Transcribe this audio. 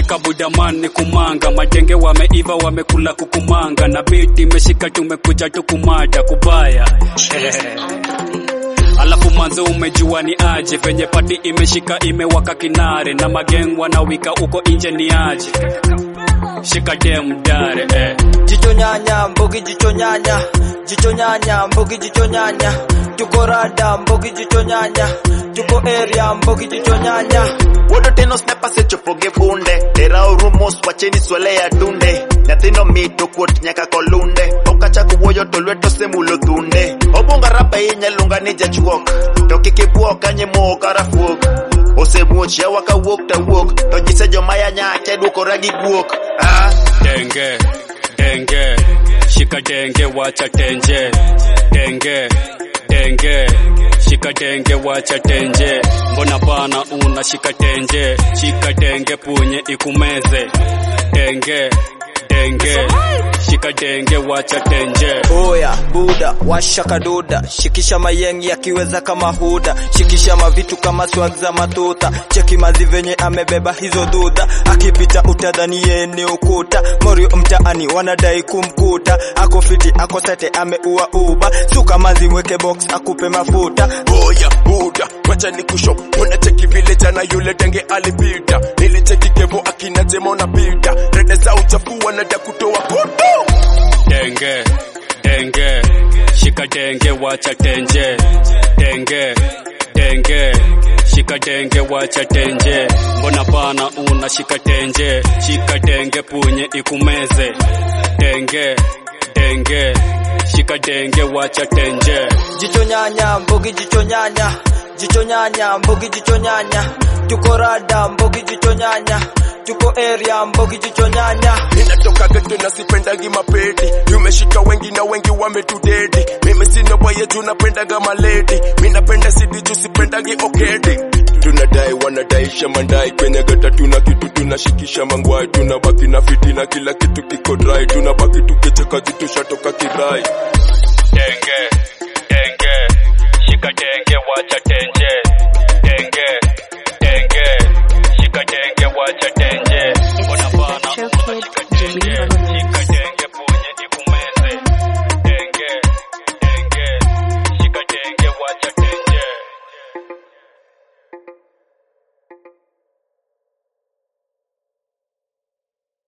shika budamani kumanga, madenge wameiva wamekula kukumanga, na biti imeshika tumekuja tukumada kubaya. Alafu manzo umejua ni aje, venye pati imeshika imewaka kinare, na mageng wanawika uko inje ni aje. Shika dem dare Jicho nyanya, mbogi jicho nyanya. Jicho nyanya, mbogi jicho nyanya. Tuko rada, mbogi jicho nyanya. Tuko area, mbogi jicho nyanya. Wodo teno sniper se chopoge bunde. Era urumos wacheni swele ya dunde. Nyatino mito kuot nyaka kolunde. Okacha kuwoyo tolweto se mulo tunde. Obunga rapa inya lunga nija chuok. Toki kibuo kanye mo karafuok. Ose muoche waka wok ta wok. Tojise jomaya nyake duko ragi guok. Denge, denge, shika denge wacha tenje. Denge, denge, shika denge wacha tenje. Mbona bana una shika tenje, shika denge punye ikumeze. Denge, denge, shika denge wacha tenje. Oya, buda, washa kaduda. Shikisha mayengi yakiweza kama huda. Shikisha mavitu kama swag za matuta. Cheki mazi venye amebeba hizo duda. Akipita utadhani yeye ni ukuta. Morio mtaani wanadai kumkuta. Ako fiti, ako sete ameua uba. Suka mazi mweke box akupe mafuta. Oya, buda, wacha ni kusho. Unacheki vile jana yule denge alipita. Nilicheki kevo akina jemo na pita. Rede za uchafu wanada kutoa kutu. Denge, denge, shika denge wacha tenje. Denge, denge, shika denge wacha tenje. Mbona bana una shika tenje, shika denge punye ikumeze. Denge, denge, shika denge wacha tenje. Jicho nyanya, mbogi jicho nyanya. Jicho nyanya, mbogi jicho nyanya. Tuko rada, mbogi jicho nyanya. Tuko area, mbogi jicho nyanya. Ninatoka geto na sipendagi mapedi. Tumeshika wengi na wengi wametudedi. Mimi sina boye juu napendaga maledi. Mimi napenda sidi juu sipendagi okedi. Tunadai wanadai shamandai. Kwenye gata tuna kitu tunashikisha mangwai. Tunabaki na fiti na kila kitu kiko dry. Tunabaki tukicheka jitu shatoka kirai. Denge, denge, shika denge wacha tenje. Denge, denge, shika denge wacha tenje. Mbona bana una shika tenje.